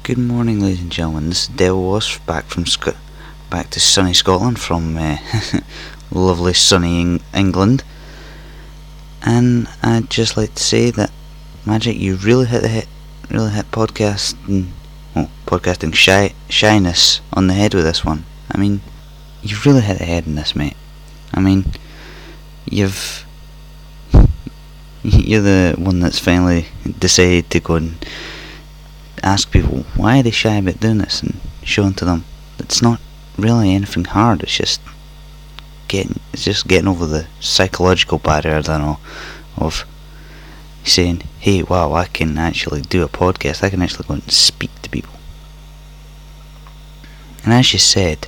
Good morning, ladies and gentlemen. This is Devil Wasp back to sunny Scotland from lovely sunny England, and I'd just like to say that Magic, you really hit podcasting shyness on the head with this one. I mean, you've really hit the head in this, mate. I mean, you're the one that's finally decided to go and ask people why are they shy about doing this, and showing to them it's not really anything hard. It's just getting over the psychological barrier, I don't know, of saying, hey, wow, I can actually do a podcast. I can actually go and speak to people. And as you said,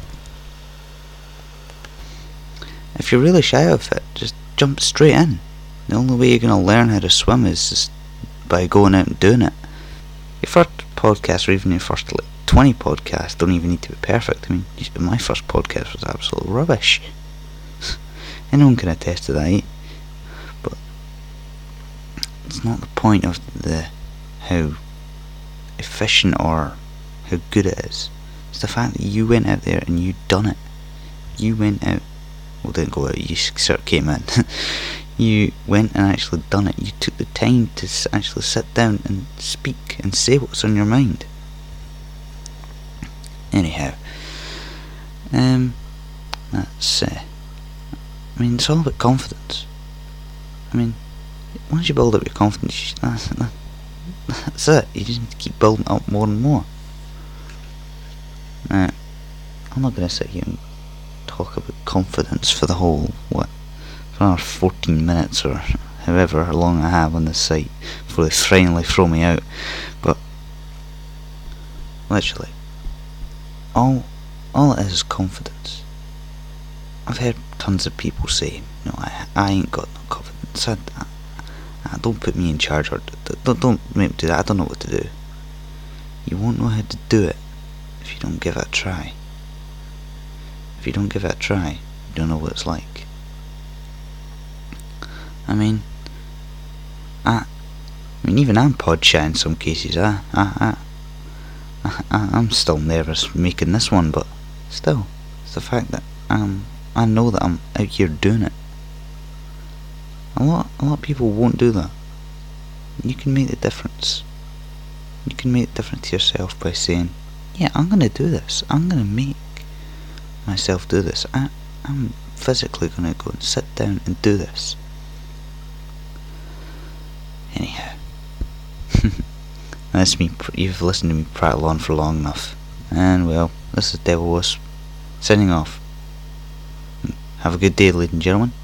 if you're really shy of it, just jump straight in. The only way you're going to learn how to swim is just by going out and doing it. Your first podcast, or even your first 20 podcasts, don't even need to be perfect. I mean, my first podcast was absolute rubbish. Anyone can attest to that, but it's not the point of how efficient or how good it is. It's the fact that you went out there and you done it. You went out, well, didn't go out, you sort of came in. You went and actually done it. You took the time to actually sit down and speak and say what's on your mind. Anyhow, that's I mean, it's all about confidence. I mean, once you build up your confidence, that's it. You just need to keep building it up more and more. Now, I'm not going to sit here and talk about confidence for the whole, for 14 minutes or however long I have on this site before they finally throw me out. But literally, all it is confidence. I've heard tons of people say, no, I ain't got no confidence. I don't put me in charge, or don't make me do that. I don't know what to do. You won't know how to do it if you don't give it a try. If you don't give it a try, you don't know what it's like. I mean, even I'm pod shy in some cases. I'm still nervous making this one, but still, it's the fact that I know that I'm out here doing it. A lot of people won't do that. You can make the difference. You can make the difference to yourself by saying, yeah, I'm gonna do this. I'm gonna make myself do this. I'm physically gonna go and sit down and do this. Anyhow, that's me. You've listened to me prattle on for long enough, and well, this is Devil Wasp signing off. Have a good day, ladies and gentlemen.